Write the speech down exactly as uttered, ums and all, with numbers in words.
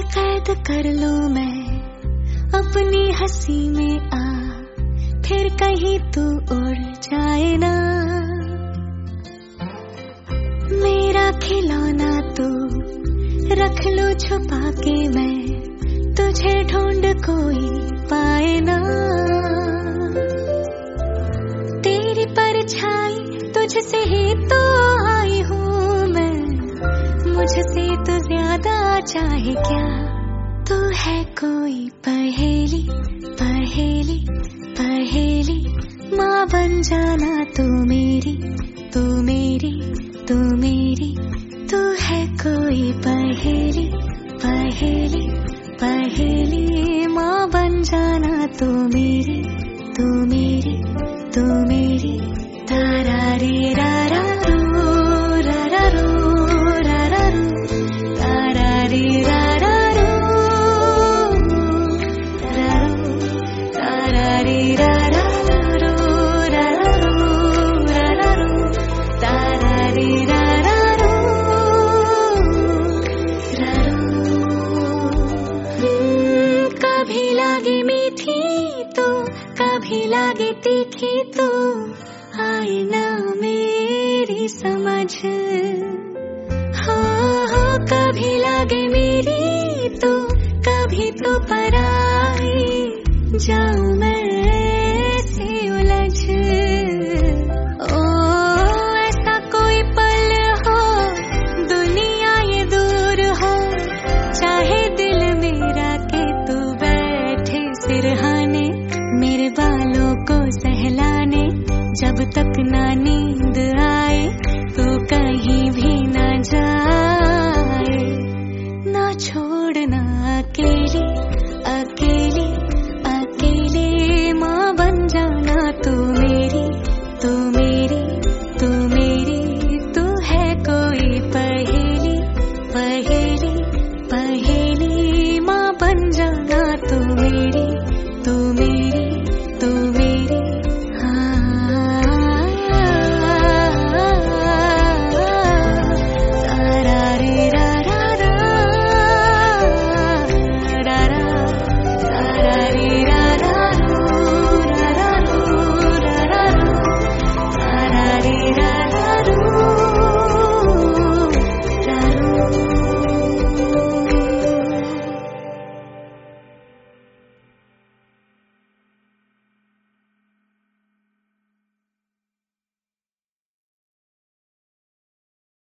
कैद कर लूं मैं अपनी हंसी में आ, फिर कहीं तू उड़ जाए ना। मेरा खिलौना तू रख लो छुपा के, मैं तुझे ढूंढ कोई पाए ना। तेरी परछाई तुझसे ही तो आई हूँ मैं, मुझसे तो ज्यादा चाहे क्या। तू है कोई पहेली पहेली पहेली, माँ बन जाना तू मेरी, तू मेरी तू मेरी। तू है कोई पहेली पहेली पहेली, माँ बन जाना तू मेरी, तू मेरी तू मेरी। तारा रे रा रा रू रा रा रू रा रा रू, तारा रे रा रा रू रा रू, तारा रे रा रा रू रा रा रू रा रा रू, तारा रे रा रा रू रा रू। कभी लागे मीठी तो कभी लागे तीखी तो, आए ना मेरी समझ। हो हो कभी लागे मेरी तो कभी तो पराई, जाऊं मैं ऐसे उलझ। ओ ऐसा कोई पल हो दुनिया ये दूर हो, चाहे दिल मेरा के तू बैठे सिरहाने, मेरे बालों को सहलाने। जब तक ना नींद आए तू कहीं भी ना जाए, ना छोड़ना अकेली अकेली अकेली, माँ बन जाना तू।